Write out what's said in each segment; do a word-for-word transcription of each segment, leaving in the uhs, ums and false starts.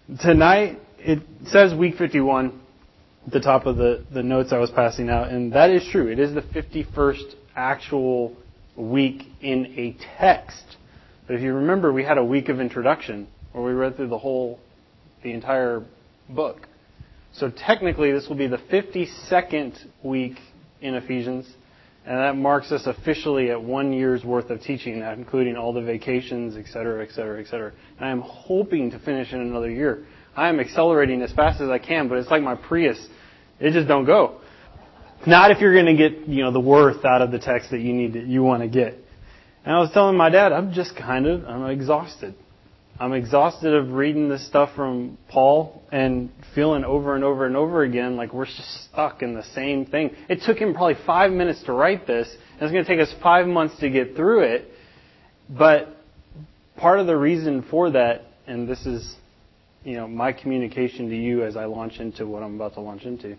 tonight, it says week fifty-one at the top of the, the notes I was passing out, and that is true. It is the fifty-first actual week in a text. But if you remember, we had a week of introduction where we read through the whole, the entire book. So technically, this will be the fifty-second week in Ephesians, and that marks us officially at one year's worth of teaching, that including all the vacations, et cetera, et cetera, et cetera. And I am hoping to finish in another year. I am accelerating as fast as I can, but it's like my Prius. It just don't go. Not if you're going to get, you know, the worth out of the text that you need to, you want to get. And I was telling my dad, I'm just kind of, I'm exhausted. I'm exhausted of reading this stuff from Paul and feeling over and over and over again like we're just stuck in the same thing. It took him probably five minutes to write this, and it's going to take us five months to get through it. But part of the reason for that, and this is, you know, my communication to you as I launch into what I'm about to launch into,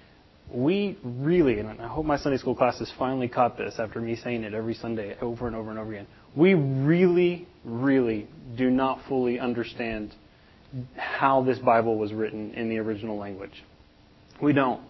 we really, and I hope my Sunday school classes finally caught this after me saying it every Sunday over and over and over again, we really, really do not fully understand how this Bible was written in the original language. We don't.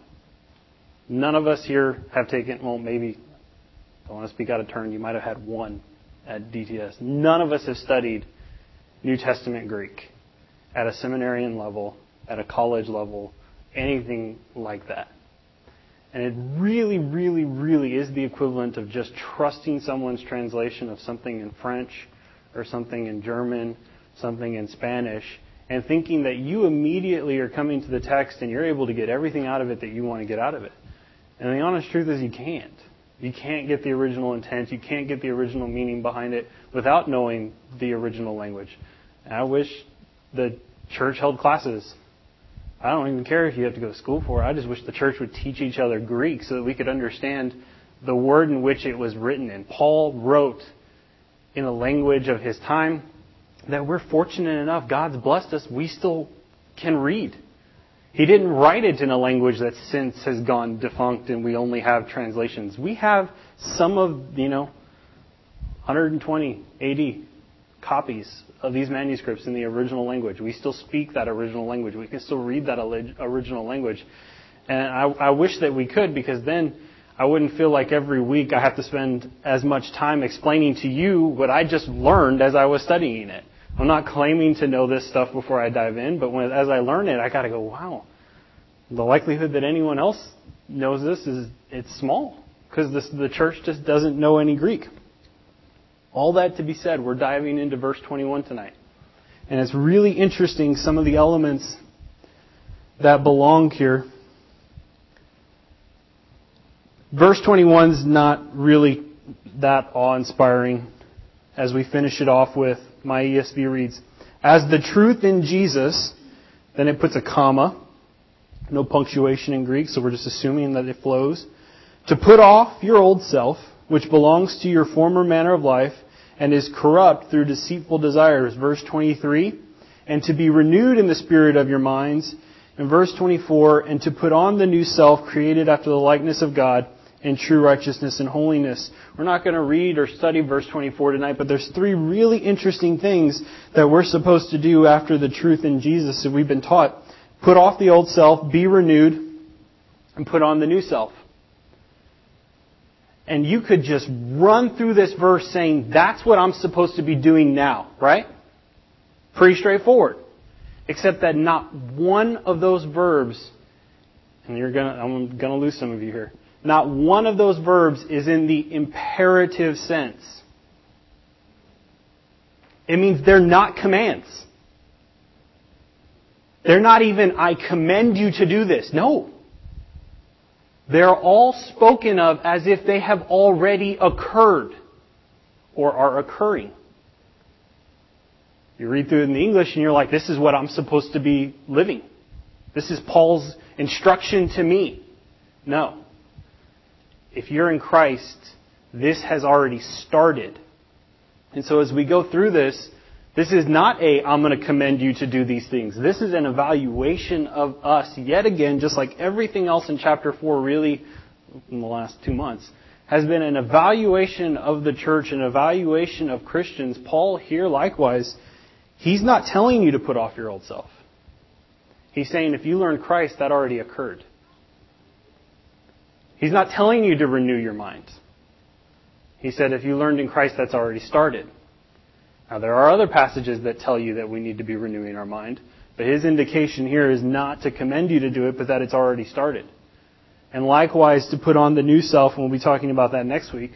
None of us here have taken, well, maybe, I don't want to speak out of turn, you might have had one at D T S. None of us have studied New Testament Greek at a seminarian level, at a college level, anything like that. And it really, really, really is the equivalent of just trusting someone's translation of something in French or something in German, something in Spanish, and thinking that you immediately are coming to the text and you're able to get everything out of it that you want to get out of it. And the honest truth is you can't. You can't get the original intent. You can't get the original meaning behind it without knowing the original language. And I wish the church held classes. I don't even care if you have to go to school for it. I just wish the church would teach each other Greek so that we could understand the word in which it was written in. Paul wrote in a language of his time that we're fortunate enough, God's blessed us, we still can read. He didn't write it in a language that since has gone defunct and we only have translations. We have some of, you know, one hundred twenty A D copies of these manuscripts in the original language. We still speak that original language. We can still read that original language. And I, I wish that we could, because then I wouldn't feel like every week I have to spend as much time explaining to you what I just learned as I was studying it. I'm not claiming to know this stuff before I dive in, but when, as I learn it, I got to go, wow, the likelihood that anyone else knows this is it's small, because the church just doesn't know any Greek. All that to be said, we're diving into verse twenty-one tonight. And it's really interesting, some of the elements that belong here. Verse twenty-one is not really that awe-inspiring. As we finish it off with, my E S V reads, as the truth in Jesus, then it puts a comma. No punctuation in Greek, so we're just assuming that it flows. To put off your old self, which belongs to your former manner of life and is corrupt through deceitful desires. Verse twenty-three, and to be renewed in the spirit of your minds. In verse twenty-four, and to put on the new self created after the likeness of God in true righteousness and holiness. We're not going to read or study verse twenty-four tonight, but there's three really interesting things that we're supposed to do after the truth in Jesus that we've been taught. Put off the old self, be renewed, and put on the new self. And you could just run through this verse saying, that's what I'm supposed to be doing now, right? Pretty straightforward. Except that not one of those verbs, and you're gonna, I'm gonna lose some of you here, not one of those verbs is in the imperative sense. It means they're not commands. They're not even, I commend you to do this. No. They're all spoken of as if they have already occurred or are occurring. You read through it in the English and you're like, this is what I'm supposed to be living. This is Paul's instruction to me. No. If you're in Christ, this has already started. And so as we go through this, this is not a, I'm going to commend you to do these things. This is an evaluation of us, yet again, just like everything else in chapter four really, in the last two months, has been an evaluation of the church, an evaluation of Christians. Paul here, likewise, he's not telling you to put off your old self. He's saying if you learn Christ, that already occurred. He's not telling you to renew your mind. He said if you learned in Christ, that's already started. Now, there are other passages that tell you that we need to be renewing our mind. But his indication here is not to commend you to do it, but that it's already started. And likewise, to put on the new self, and we'll be talking about that next week.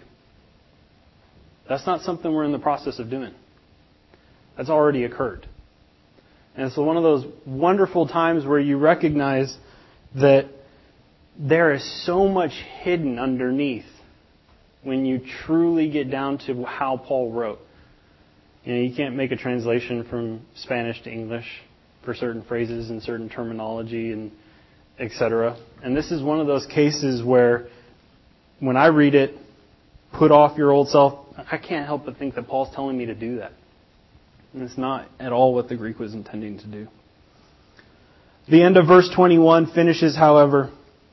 That's not something we're in the process of doing. That's already occurred. And so one of those wonderful times where you recognize that there is so much hidden underneath when you truly get down to how Paul wrote. You know, you can't make a translation from Spanish to English for certain phrases and certain terminology and et cetera. And this is one of those cases where when I read it, put off your old self, I can't help but think that Paul's telling me to do that. And it's not at all what the Greek was intending to do. The end of verse twenty-one finishes, however,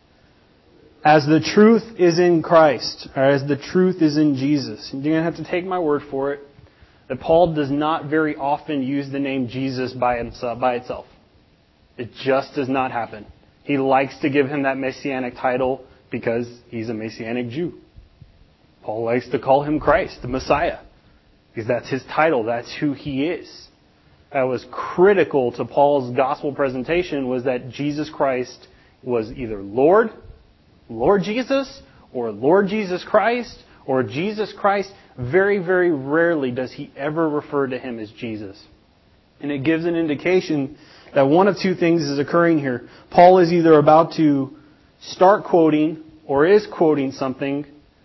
as the truth is in Christ, or as the truth is in Jesus. And you're going to have to take my word for it, that Paul does not very often use the name Jesus by himself, by itself. It just does not happen. He likes to give him that messianic title because he's a messianic Jew. Paul likes to call him Christ, the Messiah, because that's his title. That's who he is. That was critical to Paul's gospel presentation, was that Jesus Christ was either Lord, Lord Jesus, or Lord Jesus Christ, or Jesus Christ. Very, very rarely does he ever refer to him as Jesus. And it gives an indication that one of two things is occurring here. Paul is either about to start quoting or is quoting something,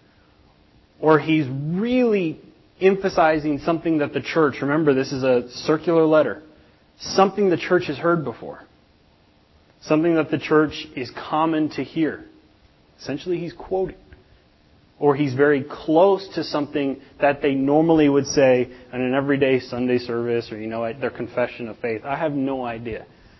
or he's really emphasizing something that the church, remember this is a circular letter, something the church has heard before. Something that the church is common to hear. Essentially he's quoting. Or he's very close to something that they normally would say in an everyday Sunday service or, you know, their confession of faith. I have no idea.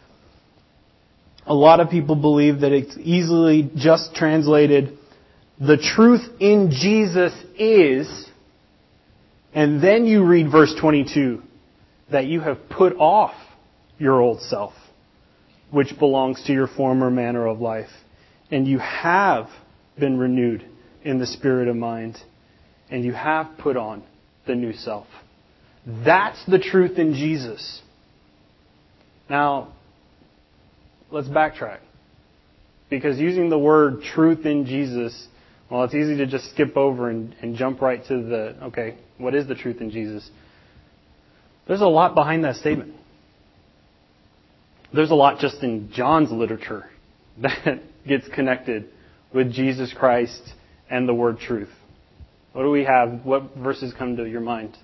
A lot of people believe that it's easily just translated, the truth in Jesus is, and then you read verse twenty-two, that you have put off your old self, which belongs to your former manner of life, and you have been renewed in the spirit of mind, and you have put on the new self. That's the truth in Jesus. Now, let's backtrack. Because using the word truth in Jesus, well, it's easy to just skip over and, and jump right to the, okay, what is the truth in Jesus? There's a lot behind that statement. There's a lot just in John's literature that gets connected with Jesus Christ and the word truth. What do we have? What verses come to your mind?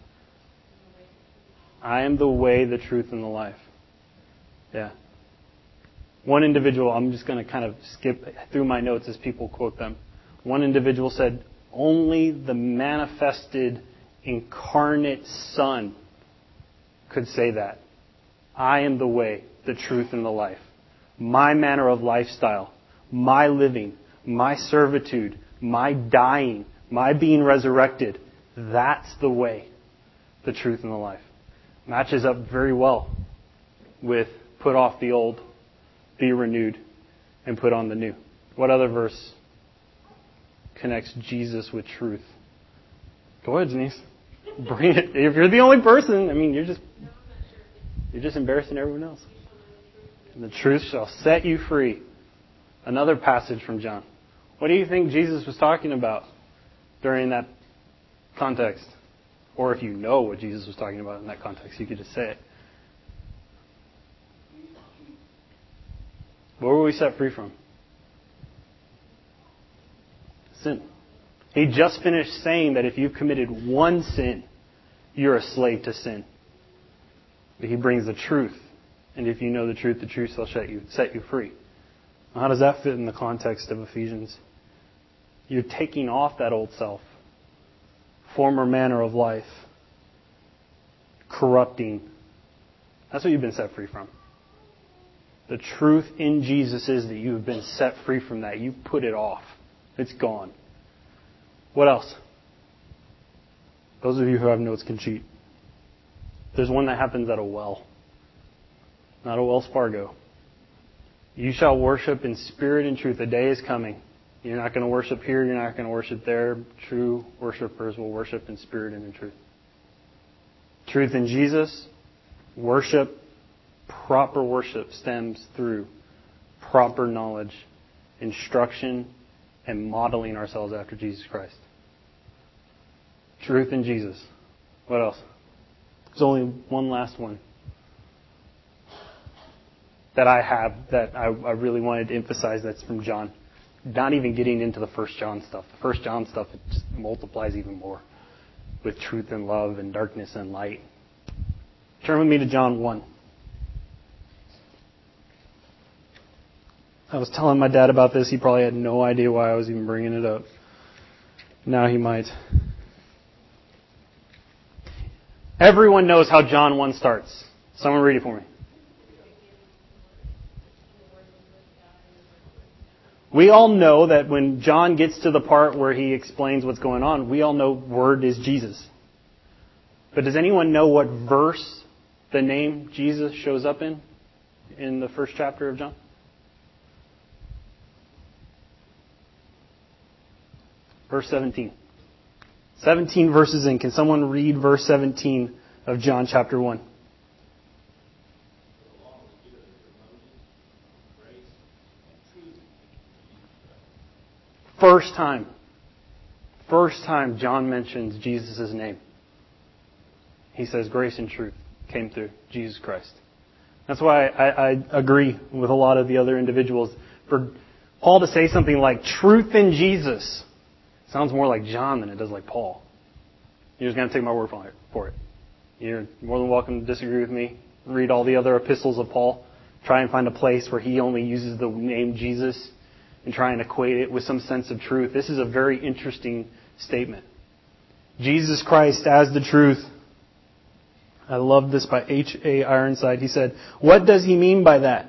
I am the way, the truth, and the life. Yeah. One individual, I'm just going to kind of skip through my notes as people quote them. One individual said, only the manifested, incarnate Son could say that. I am the way, the truth, and the life. My manner of lifestyle, my living, my servitude, my dying, my being resurrected, that's the way, the truth, and the life. Matches up very well with put off the old, be renewed, and put on the new. What other verse connects Jesus with truth? Go ahead, Denise. Bring it. If you're the only person, I mean, you're just you're just embarrassing everyone else. And the truth shall set you free. Another passage from John. What do you think Jesus was talking about during that context? Or if you know what Jesus was talking about in that context, you could just say it. What were we set free from? Sin. He just finished saying that if you've committed one sin, you're a slave to sin. But he brings the truth. And if you know the truth, the truth shall set you, set you free. How does that fit in the context of Ephesians? You're taking off that old self, former manner of life, corrupting. That's what you've been set free from. The truth in Jesus is that you have been set free from that. You put it off. It's gone. What else? Those of you who have notes can cheat. There's one that happens at a well. Not a Wells Fargo. You shall worship in spirit and truth. The day is coming. You're not going to worship here. You're not going to worship there. True worshipers will worship in spirit and in truth. Truth in Jesus. Worship. Proper worship stems through proper knowledge, instruction, and modeling ourselves after Jesus Christ. Truth in Jesus. What else? There's only one last one that I have that I, I really wanted to emphasize that's from John. Not even getting into the First John stuff. The First John stuff, it just multiplies even more with truth and love and darkness and light. Turn with me to John one. I was telling my dad about this. He probably had no idea why I was even bringing it up. Now he might. Everyone knows how John one starts. Someone read it for me. We all know that when John gets to the part where he explains what's going on, we all know Word is Jesus. But does anyone know what verse the name Jesus shows up in, in the first chapter of John? Verse seventeen. seventeen verses in. Can someone read verse seventeen of John chapter one? First time. First time John mentions Jesus' name. He says grace and truth came through Jesus Christ. That's why I, I agree with a lot of the other individuals. For Paul to say something like truth in Jesus sounds more like John than it does like Paul. You're just going to take my word for it. You're more than welcome to disagree with me. Read all the other epistles of Paul. Try and find a place where he only uses the name Jesus and try and equate it with some sense of truth. This is a very interesting statement. Jesus Christ as the truth. I love this by H A Ironside. He said, what does he mean by that?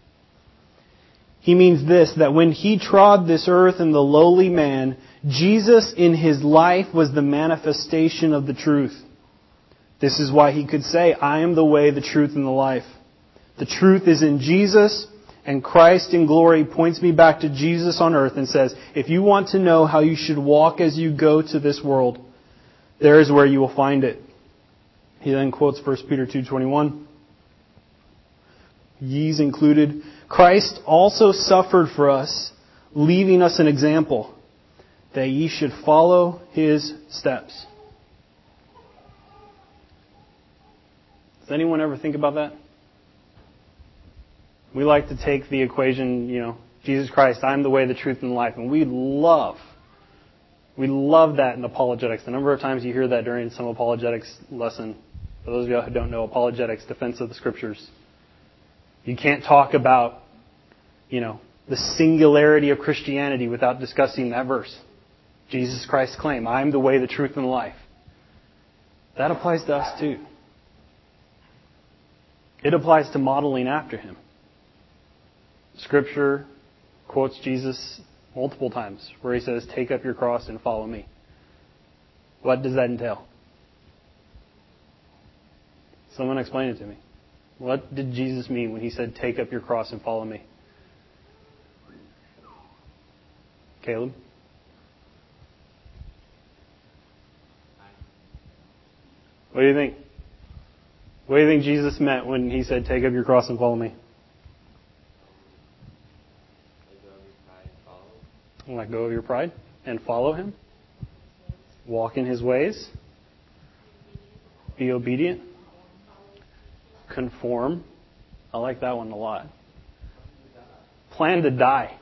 He means this, that when he trod this earth in the lowly man, Jesus in his life was the manifestation of the truth. This is why he could say, I am the way, the truth, and the life. The truth is in Jesus, and Christ in glory points me back to Jesus on earth and says, if you want to know how you should walk as you go to this world, there is where you will find it. He then quotes First Peter two twenty-one. Ye's included. Christ also suffered for us, leaving us an example, that ye should follow his steps. Does anyone ever think about that? We like to take the equation, you know, Jesus Christ, I'm the way, the truth, and the life. And we love, we love that in apologetics. The number of times you hear that during some apologetics lesson. For those of you who don't know, apologetics, defense of the Scriptures. You can't talk about, you know, the singularity of Christianity without discussing that verse. Jesus Christ's claim, I am the way, the truth, and the life. That applies to us too. It applies to modeling after Him. Scripture quotes Jesus multiple times where He says, take up your cross and follow me. What does that entail? Someone explain it to me. What did Jesus mean when He said, take up your cross and follow me? Caleb? What do you think? What do you think Jesus meant when He said, take up your cross and follow me? Let go of your pride and follow Him. Walk in His ways. Be obedient. Conform. I like that one a lot. Plan to die.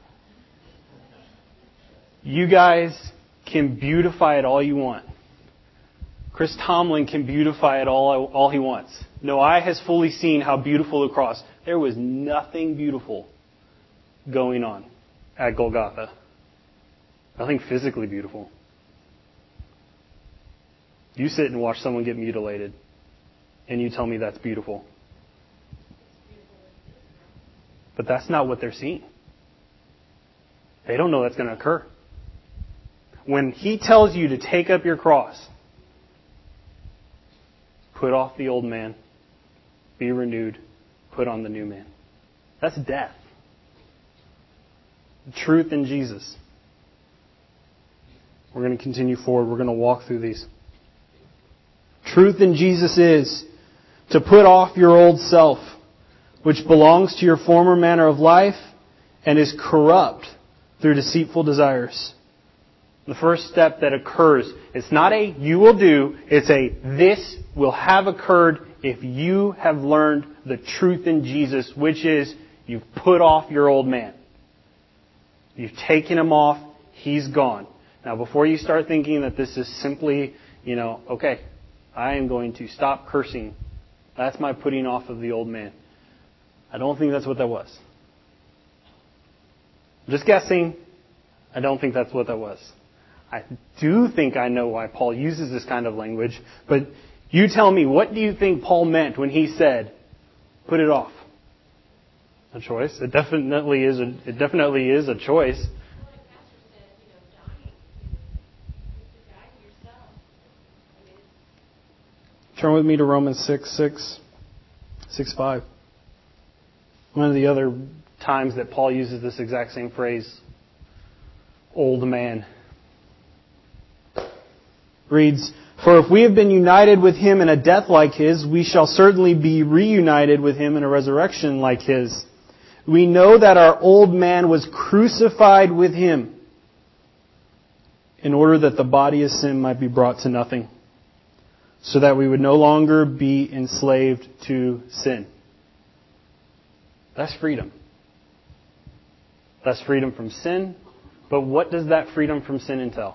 You guys can beautify it all you want. Chris Tomlin can beautify it all, all he wants. No eye has fully seen how beautiful the cross. There was nothing beautiful going on at Golgotha. Nothing physically beautiful. You sit and watch someone get mutilated, and you tell me that's beautiful. But that's not what they're seeing. They don't know that's going to occur. When He tells you to take up your cross, put off the old man, be renewed, put on the new man. That's death. The truth in Jesus. We're going to continue forward. We're going to walk through these. Truth in Jesus is to put off your old self, which belongs to your former manner of life and is corrupt through deceitful desires. The first step that occurs, it's not a you will do, it's a this will have occurred if you have learned the truth in Jesus, which is you've put off your old man. You've taken him off, he's gone. Now before you start thinking that this is simply, you know, okay, I am going to stop cursing. That's my putting off of the old man. I don't think that's what that was. Just guessing. I don't think that's what that was. I do think I know why Paul uses this kind of language, but you tell me, what do you think Paul meant when he said, put it off? A choice. It definitely is a, it definitely is a choice. Turn with me to Romans six, six, six, five. One of the other times that Paul uses this exact same phrase, old man, reads, "For if we have been united with him in a death like his, we shall certainly be reunited with him in a resurrection like his. We know that our old man was crucified with him in order that the body of sin might be brought to nothing, so that we would no longer be enslaved to sin." That's freedom. That's freedom from sin. But what does that freedom from sin entail?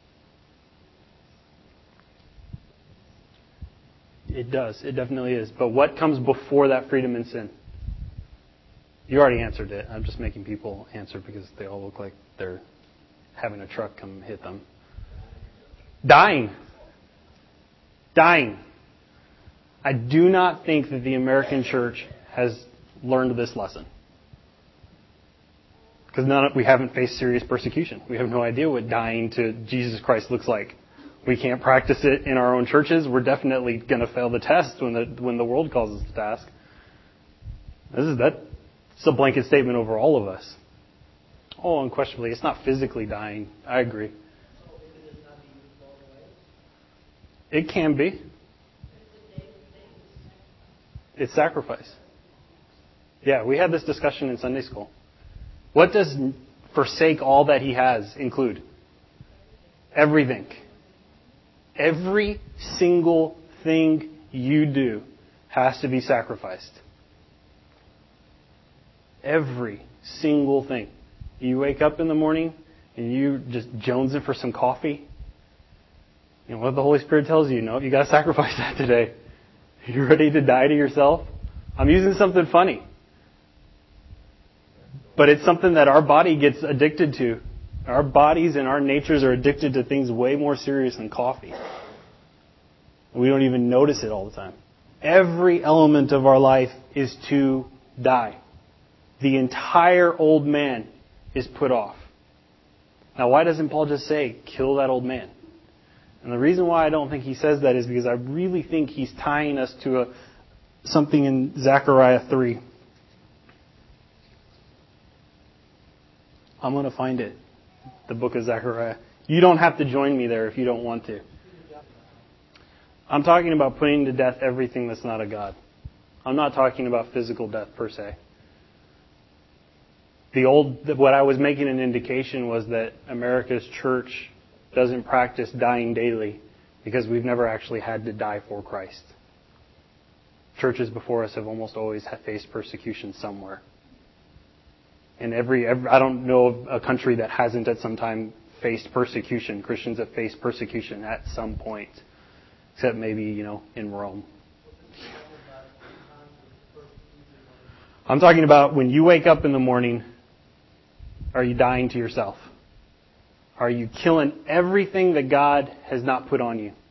It does. It definitely is. But what comes before that freedom in sin? You already answered it. I'm just making people answer because they all look like they're having a truck come hit them. Dying. Dying. I do not think that the American church has learned this lesson. Because none of, we haven't faced serious persecution. We have no idea what dying to Jesus Christ looks like. We can't practice it in our own churches. We're definitely going to fail the test when the when the world calls us to task. This is that. It's a blanket statement over all of us. Oh, unquestionably, it's not physically dying. I agree. It can be. It's sacrifice. Yeah, we had this discussion in Sunday school. What does forsake all that he has include? Everything. Every single thing you do has to be sacrificed. Every single thing. You wake up in the morning and you just jonesing for some coffee. You know what the Holy Spirit tells you? No, you got to sacrifice that today. You're ready to die to yourself. I'm using something funny. But it's something that our body gets addicted to. Our bodies and our natures are addicted to things way more serious than coffee. We don't even notice it all the time. Every element of our life is to die. The entire old man is put off. Now, why doesn't Paul just say, kill that old man? And the reason why I don't think he says that is because I really think he's tying us to a, something in Zechariah three. I'm going to find it. The book of Zechariah. You don't have to join me there if you don't want to. I'm talking about putting to death everything that's not a God. I'm not talking about physical death per se. The old, what I was making an indication was that America's church doesn't practice dying daily because we've never actually had to die for Christ. Churches before us have almost always faced persecution somewhere. And every, every, I don't know of a country that hasn't at some time faced persecution. Christians have faced persecution at some point. Except maybe, you know, in Rome. I'm talking about when you wake up in the morning, are you dying to yourself? Are you killing everything that God has not put on you?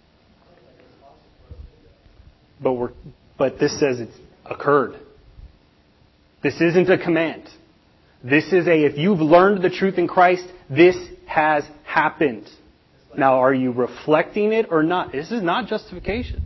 But we're, but this says it's occurred. This isn't a command. This is a, if you've learned the truth in Christ, this has happened. Now, are you reflecting it or not? This is not justification.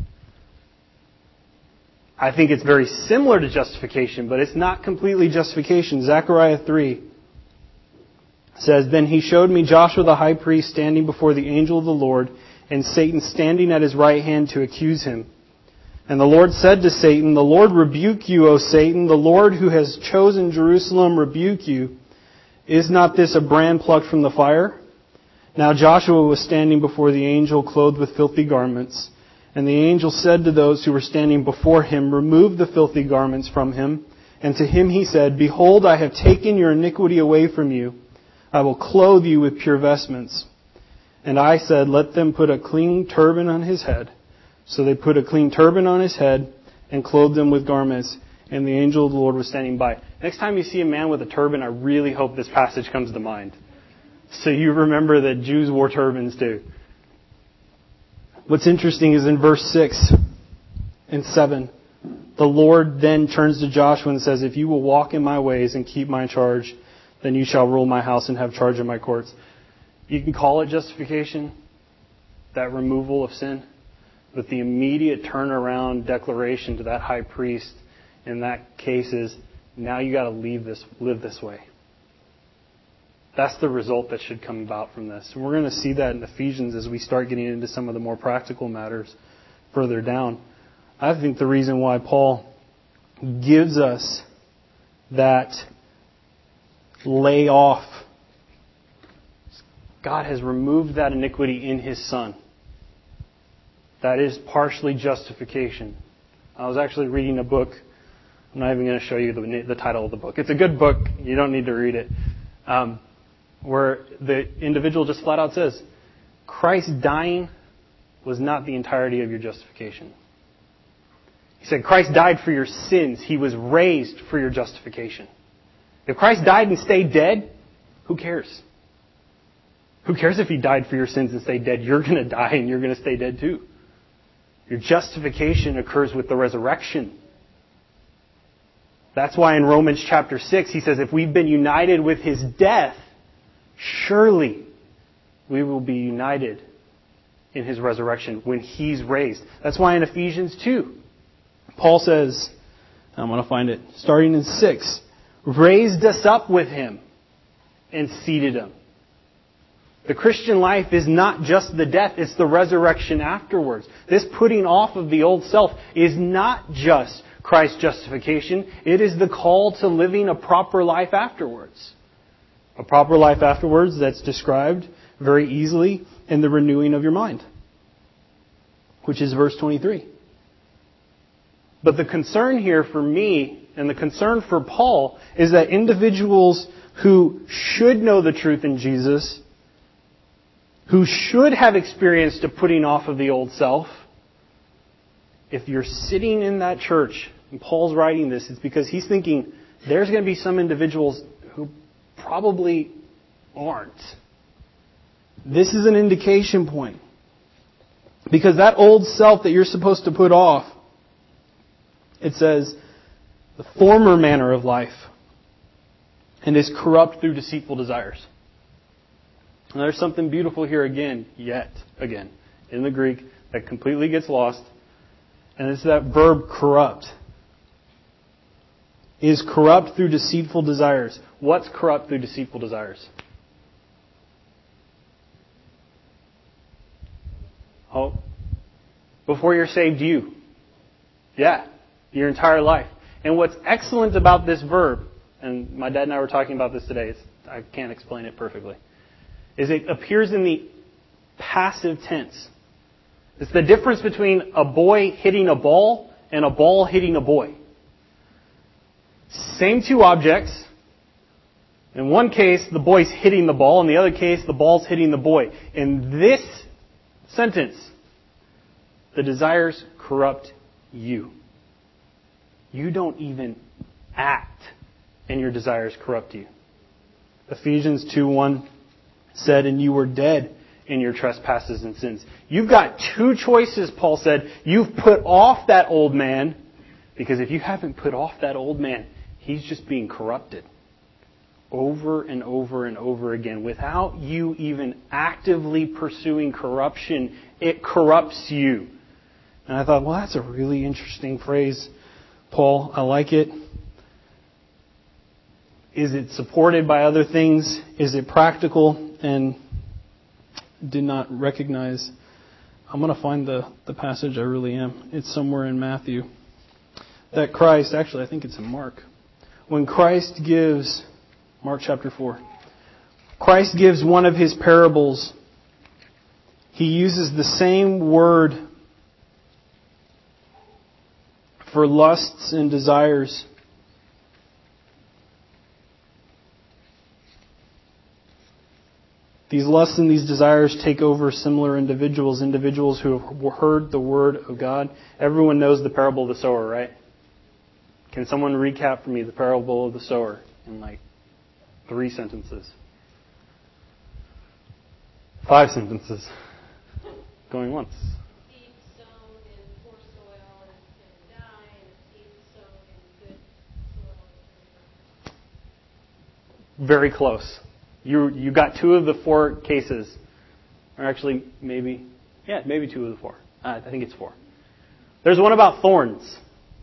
I think it's very similar to justification, but it's not completely justification. Zechariah three. It says, Then he showed me Joshua the high priest standing before the angel of the Lord, and Satan standing at his right hand to accuse him. And the Lord said to Satan, The Lord rebuke you, O Satan. The Lord who has chosen Jerusalem rebuke you. Is not this a brand plucked from the fire? Now Joshua was standing before the angel, clothed with filthy garments. And the angel said to those who were standing before him, Remove the filthy garments from him. And to him he said, Behold, I have taken your iniquity away from you. I will clothe you with pure vestments. And I said, Let them put a clean turban on his head. So they put a clean turban on his head and clothed him with garments. And the angel of the Lord was standing by. Next time you see a man with a turban, I really hope this passage comes to mind. So you remember that Jews wore turbans too. What's interesting is in verse six and seven, the Lord then turns to Joshua and says, If you will walk in my ways and keep my charge, then you shall rule my house and have charge of my courts. You can call it justification, that removal of sin, but the immediate turnaround declaration to that high priest in that case is, now you got to leave this, live this way. That's the result that should come about from this. And we're going to see that in Ephesians as we start getting into some of the more practical matters further down. I think the reason why Paul gives us that lay off, God has removed that iniquity in His Son. That is partially justification. I was actually reading a book. I'm not even going to show you the, the title of the book. It's a good book. You don't need to read it. Um, where the individual just flat out says, Christ dying was not the entirety of your justification. He said, Christ died for your sins. He was raised for your justification. If Christ died and stayed dead, who cares? Who cares if He died for your sins and stayed dead? You're going to die and you're going to stay dead too. Your justification occurs with the resurrection. That's why in Romans chapter six, he says, if we've been united with His death, surely we will be united in His resurrection when He's raised. That's why in Ephesians two, Paul says, I'm going to find it, starting in six, raised us up with Him and seated Him. The Christian life is not just the death, it's the resurrection afterwards. This putting off of the old self is not just Christ's justification. It is the call to living a proper life afterwards. A proper life afterwards that's described very easily in the renewing of your mind, which is verse twenty-three. But the concern here for me and the concern for Paul is that individuals who should know the truth in Jesus, who should have experienced a putting off of the old self, if you're sitting in that church, and Paul's writing this, it's because he's thinking there's going to be some individuals who probably aren't. This is an indication point. Because that old self that you're supposed to put off, it says, the former manner of life, and is corrupt through deceitful desires. And there's something beautiful here again, yet again, in the Greek that completely gets lost. And it's that verb corrupt. Is corrupt through deceitful desires. What's corrupt through deceitful desires? Oh, before you're saved, you. Yeah, your entire life. And what's excellent about this verb, and my dad and I were talking about this today, it's, I can't explain it perfectly, is it appears in the passive tense. It's the difference between a boy hitting a ball and a ball hitting a boy. Same two objects. In one case, the boy's hitting the ball. In the other case, the ball's hitting the boy. In this sentence, the desires corrupt you. You don't even act, and your desires corrupt you. Ephesians two one said, and you were dead in your trespasses and sins. You've got two choices, Paul said. You've put off that old man, because if you haven't put off that old man, he's just being corrupted. Over and over and over again. Without you even actively pursuing corruption, it corrupts you. And I thought, well, that's a really interesting phrase, Paul. I like it. Is it supported by other things? Is it practical? And did not recognize. I'm going to find the, the passage I really am. It's somewhere in Matthew. That Christ, actually I think it's in Mark. When Christ gives, Mark chapter four, Christ gives one of his parables. He uses the same word for lusts and desires. These lusts and these desires take over similar individuals, individuals who have heard the word of God. Everyone knows the parable of the sower, right? Can someone recap for me the parable of the sower in like three sentences? Five sentences. Going once. Seed sown in poor soil and it's going to die, and seed sown in good soil is going to grow. Very close. You you got two of the four cases. Or actually, maybe, yeah, maybe two of the four. Uh, I think it's four. There's one about thorns.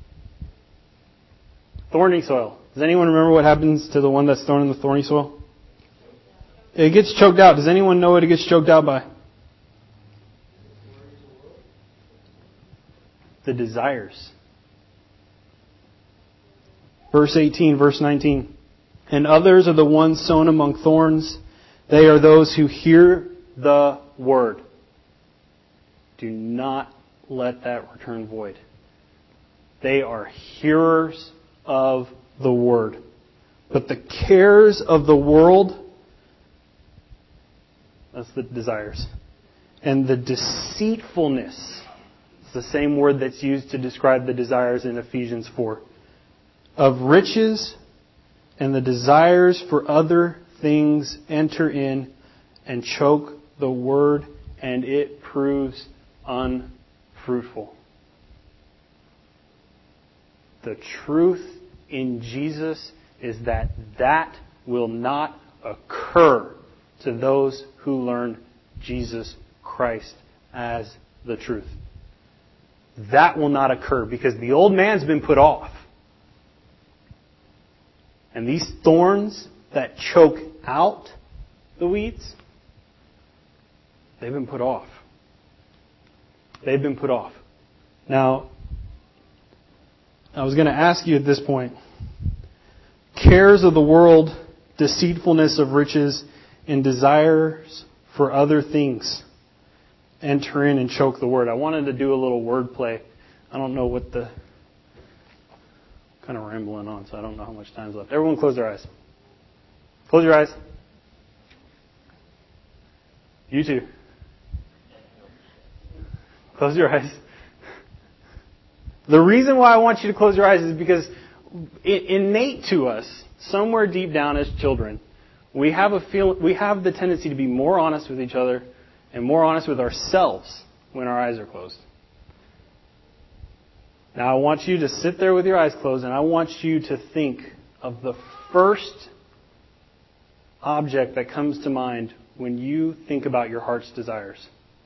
Thorny soil. Does anyone remember what happens to the one that's thrown in the thorny soil? It gets choked out. Does anyone know what it gets choked out by? The desires. Verse eighteen, verse nineteen. And others are the ones sown among thorns. They are those who hear the word. Do not let that return void. They are hearers of the word. But the cares of the world, that's the desires, and the deceitfulness, it's the same word that's used to describe the desires in Ephesians four, of riches and the desires for other things enter in and choke the word, and it proves unfruitful. The truth in Jesus is that that will not occur to those who learn Jesus Christ as the truth. That will not occur because the old man's been put off. And these thorns that choke out the weeds, they've been put off. They've been put off. Now, I was going to ask you at this point, cares of the world, deceitfulness of riches, and desires for other things enter in and choke the word. I wanted to do a little word play. I don't know what the... kind of rambling on, so I don't know how much time's left. Everyone close their eyes. Close your eyes. You too. Close your eyes. The reason why I want you to close your eyes is because innate to us, somewhere deep down as children, we have a feel, we have the tendency to be more honest with each other and more honest with ourselves when our eyes are closed. Now I want you to sit there with your eyes closed, and I want you to think of the first object that comes to mind when you think about your heart's desires.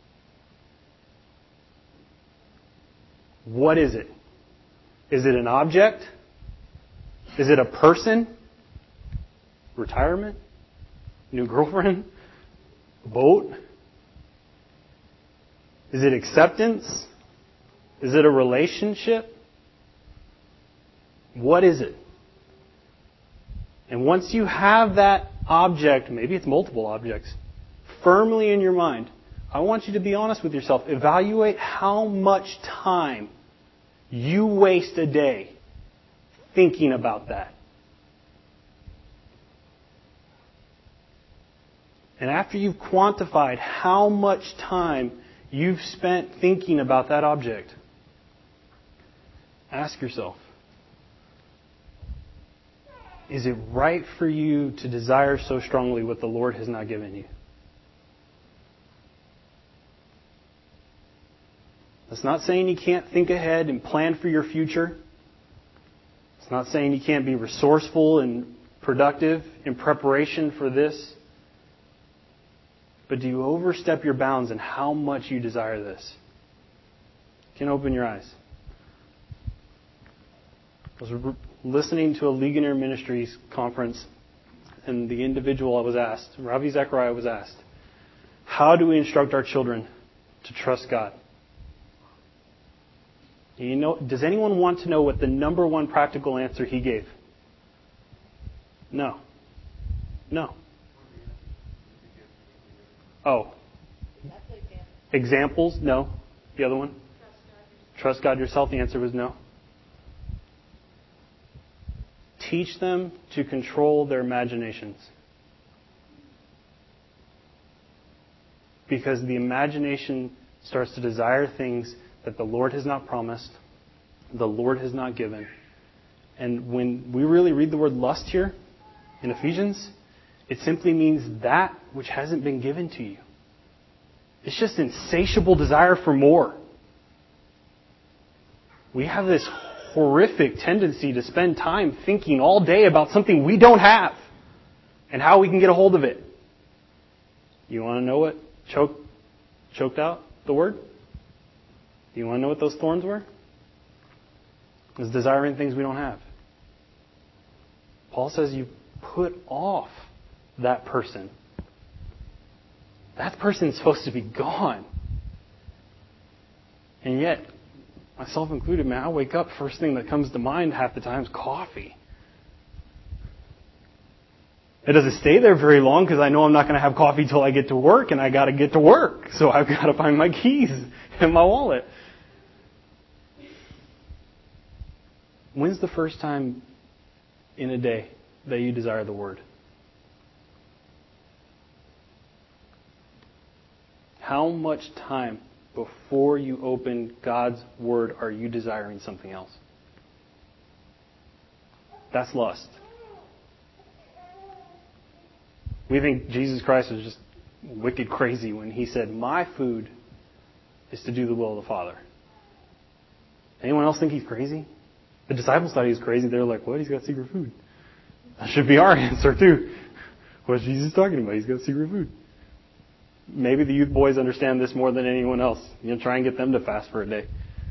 What is it? Is it an object? Is it a person? Retirement? New girlfriend? Boat? Is it acceptance? Is it a relationship? What is it? And once you have that object, maybe it's multiple objects, firmly in your mind, I want you to be honest with yourself. Evaluate how much time you waste a day thinking about that. And after you've quantified how much time you've spent thinking about that object, ask yourself, is it right for you to desire so strongly what the Lord has not given you? That's not saying you can't think ahead and plan for your future. It's not saying you can't be resourceful and productive in preparation for this. But do you overstep your bounds in how much you desire this? You can open your eyes. I was listening to a Legionnaire Ministries conference and the individual was asked, Ravi Zachariah was asked, how do we instruct our children to trust God? You know, does anyone want to know what the number one practical answer he gave? No. No. Oh. Examples? No. The other one? Trust God yourself. The answer was no. Teach them to control their imaginations. Because the imagination starts to desire things that the Lord has not promised, the Lord has not given. And when we really read the word lust here in Ephesians, it simply means that which hasn't been given to you. It's just insatiable desire for more. We have this horrific tendency to spend time thinking all day about something we don't have and how we can get a hold of it. You want to know what choked, choked out the word? Do you want to know what those thorns were? It was desiring things we don't have. Paul says you put off that person. That person's supposed to be gone. And yet, myself included, man, I wake up, first thing that comes to mind half the time is coffee. It doesn't stay there very long because I know I'm not going to have coffee till I get to work, and I got to get to work. So I've got to find my keys and my wallet. When's the first time in a day that you desire the Word? How much time before you open God's Word are you desiring something else? That's lust. We think Jesus Christ was just wicked crazy when He said, my food is to do the will of the Father. Anyone else think He's crazy? The disciples thought He was crazy. They were like, what? He's got secret food. That should be our answer too. What's Jesus talking about? He's got secret food. Maybe the youth boys understand this more than anyone else. You know, try and get them to fast for a day.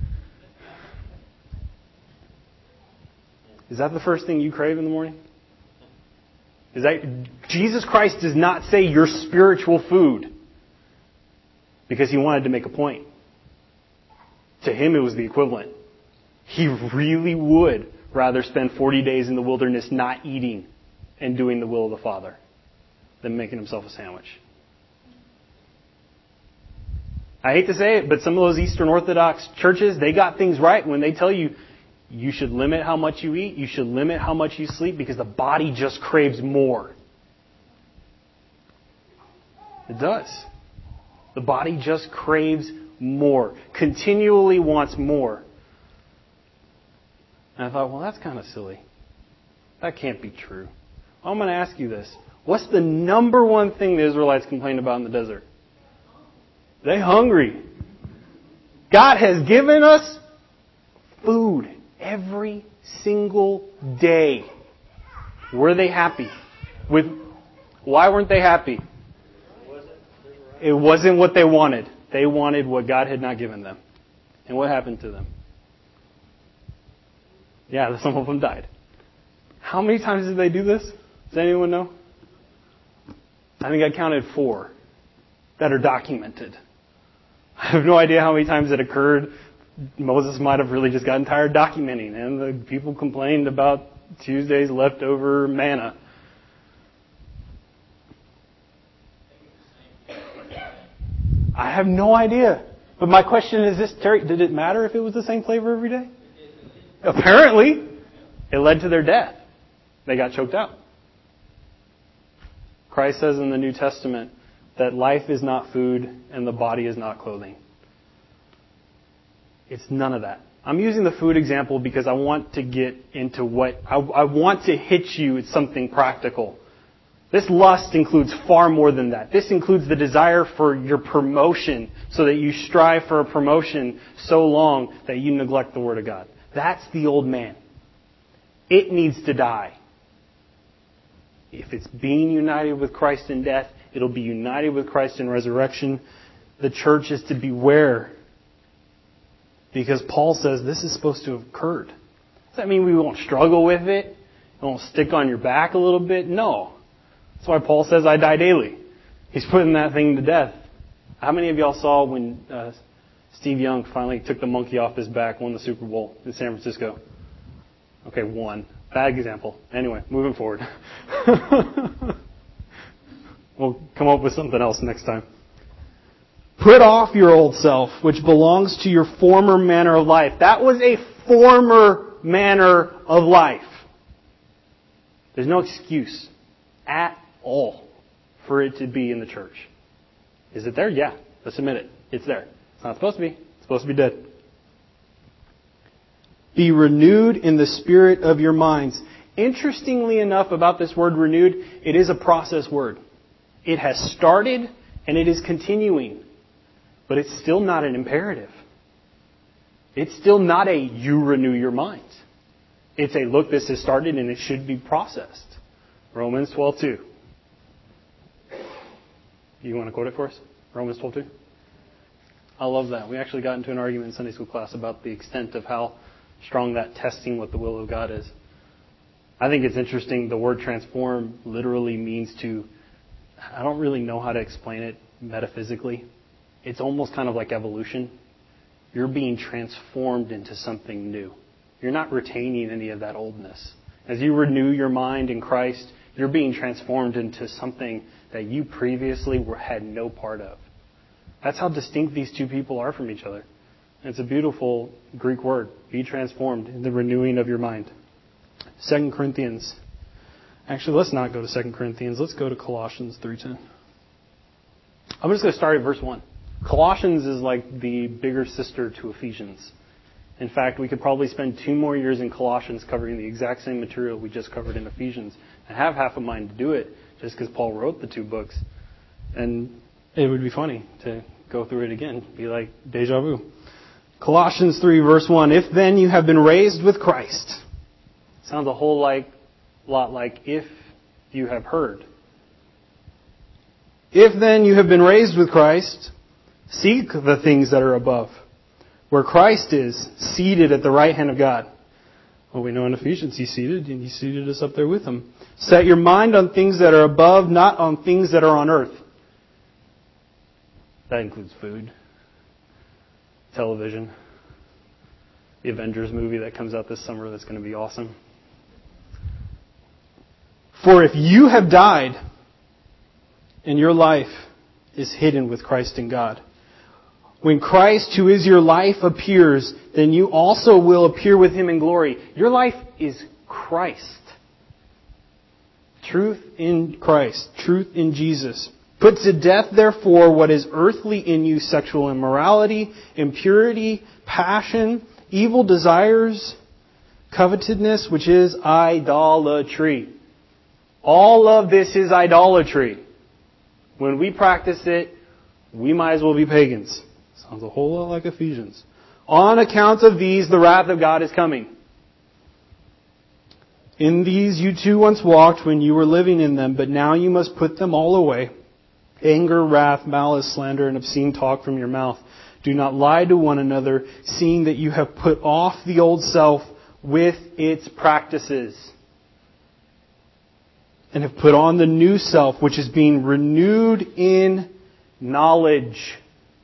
Is that the first thing you crave in the morning? Is that Jesus Christ does not say your spiritual food because He wanted to make a point. To Him it was the equivalent. He really would rather spend forty days in the wilderness not eating and doing the will of the Father than making Himself a sandwich. I hate to say it, but some of those Eastern Orthodox churches, they got things right when they tell you you should limit how much you eat, you should limit how much you sleep because the body just craves more. It does. The body just craves more, continually wants more. And I thought, well, that's kind of silly. That can't be true. Well, I'm going to ask you this. What's the number one thing the Israelites complained about in the desert? They're hungry. God has given us food every single day. Were they happy? With why weren't they happy? It wasn't what they wanted. They wanted what God had not given them. And what happened to them? Yeah, some of them died. How many times did they do this? Does anyone know? I think I counted four that are documented. I have no idea how many times it occurred. Moses might have really just gotten tired documenting, and the people complained about Tuesday's leftover manna. I have no idea. But my question is this, Terry, did it matter if it was the same flavor every day? Apparently, it led to their death. They got choked out. Christ says in the New Testament that life is not food and the body is not clothing. It's none of that. I'm using the food example because I want to get into what, I, I want to hit you at something practical. This lust includes far more than that. This includes the desire for your promotion so that you strive for a promotion so long that you neglect the Word of God. That's the old man. It needs to die. If it's being united with Christ in death, it'll be united with Christ in resurrection. The church is to beware. Because Paul says this is supposed to have occurred. Does that mean we won't struggle with it? It won't stick on your back a little bit? No. That's why Paul says, I die daily. He's putting that thing to death. How many of y'all saw when uh, Steve Young finally took the monkey off his back, won the Super Bowl in San Francisco? Okay, one. Bad example. Anyway, moving forward. We'll come up with something else next time. Put off your old self, which belongs to your former manner of life. That was a former manner of life. There's no excuse at all for it to be in the church. Is it there? Yeah. Let's admit it. It's there. It's not supposed to be. It's supposed to be dead. Be renewed in the spirit of your minds. Interestingly enough about this word renewed, it is a process word. It has started and it is continuing. But it's still not an imperative. It's still not a you renew your mind. It's a look, this has started and it should be processed. Romans twelve two. You want to quote it for us? Romans twelve two? I love that. We actually got into an argument in Sunday school class about the extent of how strong that testing what the will of God is. I think it's interesting. The word transform literally means to, I don't really know how to explain it metaphysically. It's almost kind of like evolution. You're being transformed into something new. You're not retaining any of that oldness. As you renew your mind in Christ, you're being transformed into something that you previously were, had no part of. That's how distinct these two people are from each other. It's a beautiful Greek word. Be transformed in the renewing of your mind. Second Corinthians. Actually, let's not go to Second Corinthians. Let's go to Colossians three ten. I'm just going to start at verse one. Colossians is like the bigger sister to Ephesians. In fact, we could probably spend two more years in Colossians covering the exact same material we just covered in Ephesians. I have half a mind to do it just because Paul wrote the two books. And it would be funny to go through it again. Be like deja vu. Colossians three verse one. If then you have been raised with Christ. Sounds a whole like, lot like if you have heard. If then you have been raised with Christ, seek the things that are above, where Christ is, seated at the right hand of God. Well, we know in Ephesians He's seated, and He seated us up there with Him. Set your mind on things that are above, not on things that are on earth. That includes food, television, the Avengers movie that comes out this summer that's going to be awesome. For if you have died, and your life is hidden with Christ in God, when Christ, who is your life, appears, then you also will appear with Him in glory. Your life is Christ. Truth in Christ. Truth in Jesus. Put to death, therefore, what is earthly in you, sexual immorality, impurity, passion, evil desires, covetousness, which is idolatry. All of this is idolatry. When we practice it, we might as well be pagans. Sounds a whole lot like Ephesians. On account of these, the wrath of God is coming. In these you too once walked when you were living in them, but now you must put them all away. Anger, wrath, malice, slander, and obscene talk from your mouth. Do not lie to one another, seeing that you have put off the old self with its practices, and have put on the new self, which is being renewed in knowledge.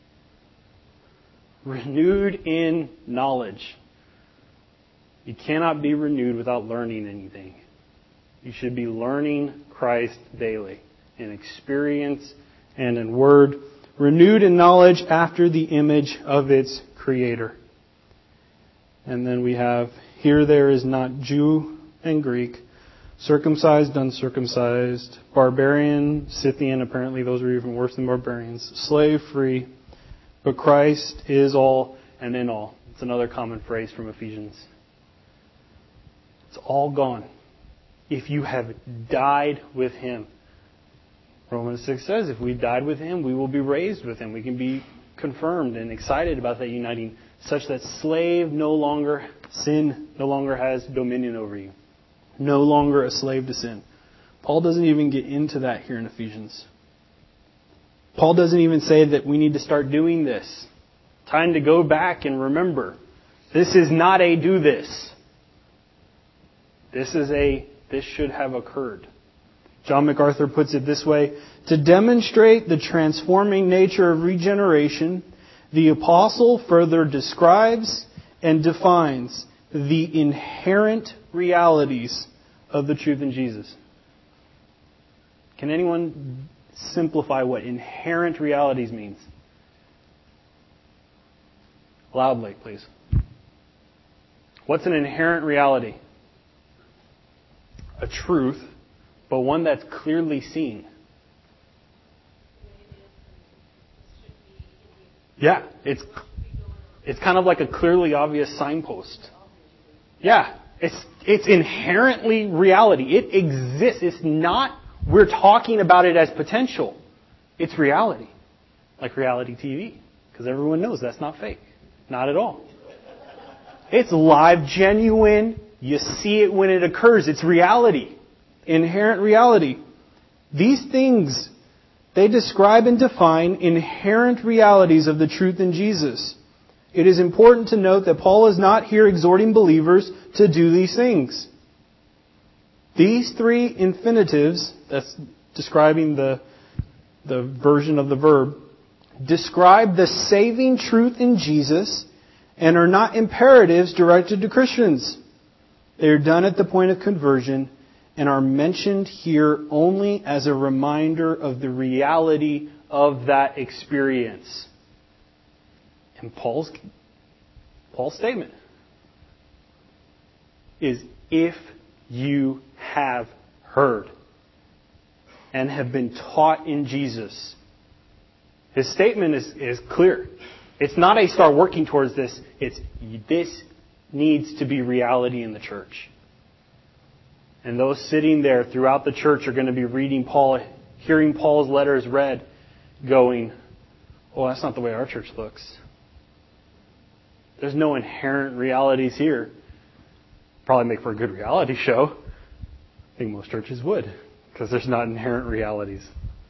Renewed in knowledge. You cannot be renewed without learning anything. You should be learning Christ daily in experience and in word. Renewed in knowledge after the image of its Creator. And then we have, here there is not Jew and Greek, circumcised, uncircumcised, barbarian, Scythian, apparently those are even worse than barbarians, slave, free, but Christ is all and in all. It's another common phrase from Ephesians. It's all gone. If you have died with Him. Romans six says, if we died with Him, we will be raised with Him. We can be confirmed and excited about that uniting, such that slave no longer, sin no longer has dominion over you. No longer a slave to sin. Paul doesn't even get into that here in Ephesians. Paul doesn't even say that we need to start doing this. Time to go back and remember. This is not a do this. This is a, this should have occurred. John MacArthur puts it this way: to demonstrate the transforming nature of regeneration, the apostle further describes and defines the inherent realities of the truth in Jesus. Can anyone simplify what inherent realities means? Loudly, please. What's an inherent reality? A truth, but one that's clearly seen. Yeah, it's it's kind of like a clearly obvious signpost. Yeah, it's it's inherently reality. It exists. It's not we're talking about it as potential. It's reality. Like reality T V. Because everyone knows that's not fake. Not at all. It's live, genuine. You see it when it occurs. It's reality. Inherent reality. These things, they describe and define inherent realities of the truth in Jesus. It is important to note that Paul is not here exhorting believers to do these things. These three infinitives, that's describing the, the version of the verb, describe the saving truth in Jesus and are not imperatives directed to Christians. They are done at the point of conversion and are mentioned here only as a reminder of the reality of that experience. And Paul's, Paul's statement is, if you have heard and have been taught in Jesus. His statement is, is clear. It's not a start working towards this. It's this needs to be reality in the church. And those sitting there throughout the church are going to be reading Paul, hearing Paul's letters read, going, oh, that's not the way our church looks. There's no inherent realities here. Probably make for a good reality show. I think most churches would, because there's not inherent realities.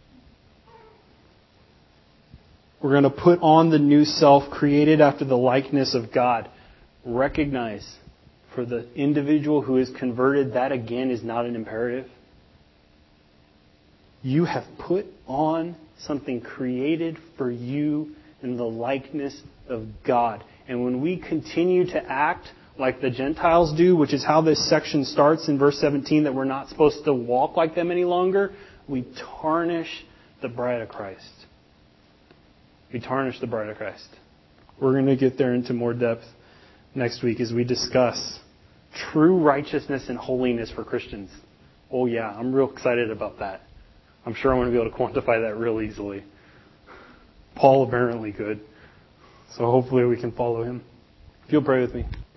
We're going to put on the new self created after the likeness of God. Recognize, for the individual who is converted, that again is not an imperative. You have put on something created for you in the likeness of God. And when we continue to act like the Gentiles do, which is how this section starts in verse seventeen, that we're not supposed to walk like them any longer, we tarnish the bride of Christ. We tarnish the bride of Christ. We're going to get there into more depth next week as we discuss true righteousness and holiness for Christians. Oh yeah, I'm real excited about that. I'm sure I'm going to be able to quantify that real easily. Paul apparently could. So hopefully we can follow him. If you'll pray with me.